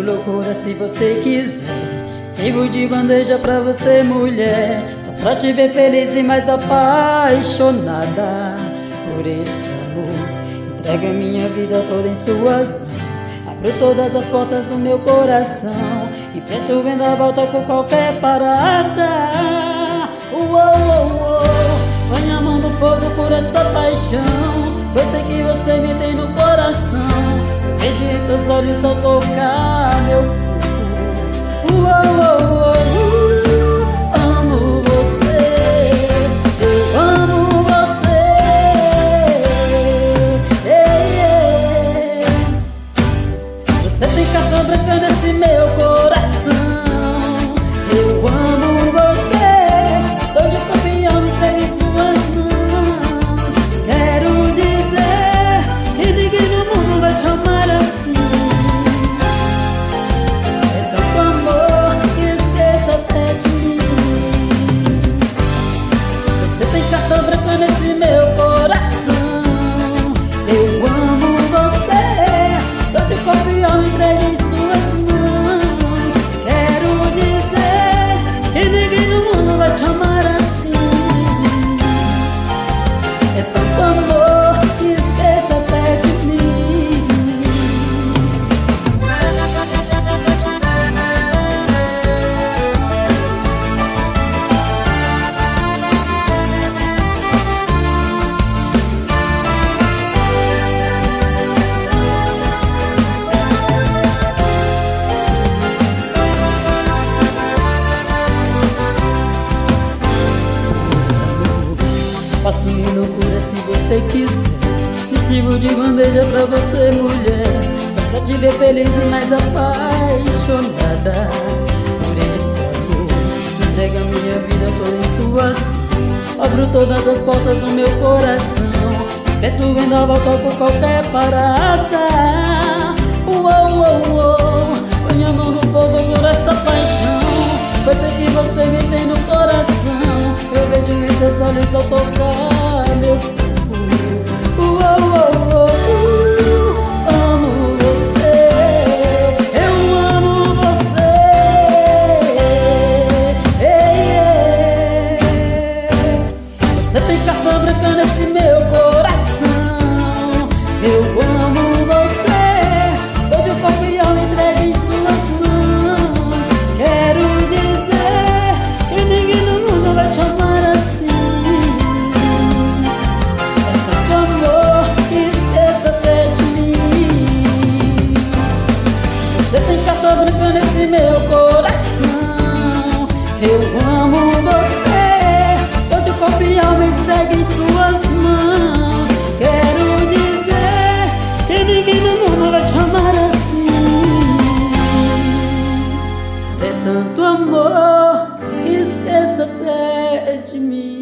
loucura se você quiser. Sirvo de bandeja pra você, mulher, só pra te ver feliz e mais apaixonada por esse amor. Entrego a minha vida toda em suas mãos, abro todas as portas do meu coração, enfrento o vendaval, toco qualquer parada. Põe a mão no fogo por essa paixão, pois sei que você me tem no coração. Eu vejo em teus olhos ao tocar meu corpo. Amo você, eu amo você. Você tem carta branca nesse meu coração. Eu amo você, estou de campeão, entregue em suas mãos. Quero dizer que ninguém no mundo vai te amar assim. É tanto amor que esqueço até de mim. Você tem carta branca nesse meu coração. Eu amo você, estou de campeão, entregue em suas mãos. Quero dizer que ninguém no mundo vai te amar assim. É tanto amor que esqueço até de mim. Faço minha loucura se você quiser. Me sirvo de bandeja pra você, mulher, só pra te ver feliz e mais apaixonada por esse amor. Entrego a minha vida toda em suas mãos, abro todas as portas do meu coração, enfrento o vendaval, toco qualquer parada. Põe a mão no fogo por essa paixão, pois sei que você me tem no coração. Eu vejo em teus olhos ao tocar meu corpo. Amo você, eu amo você. Você tem carta branca nesse meu coração. Eu amo você, estou de campeão, entregue em suas mãos. Quero dizer que ninguém no mundo vai te amar assim. É tanto amor que esqueço até de mim. Você tem carta branca nesse meu coração. Eu amo você, estou de confiar, me entregue em suas mãos. Quero dizer que ninguém no mundo vai te amar assim. É tanto amor que esqueço até de mim.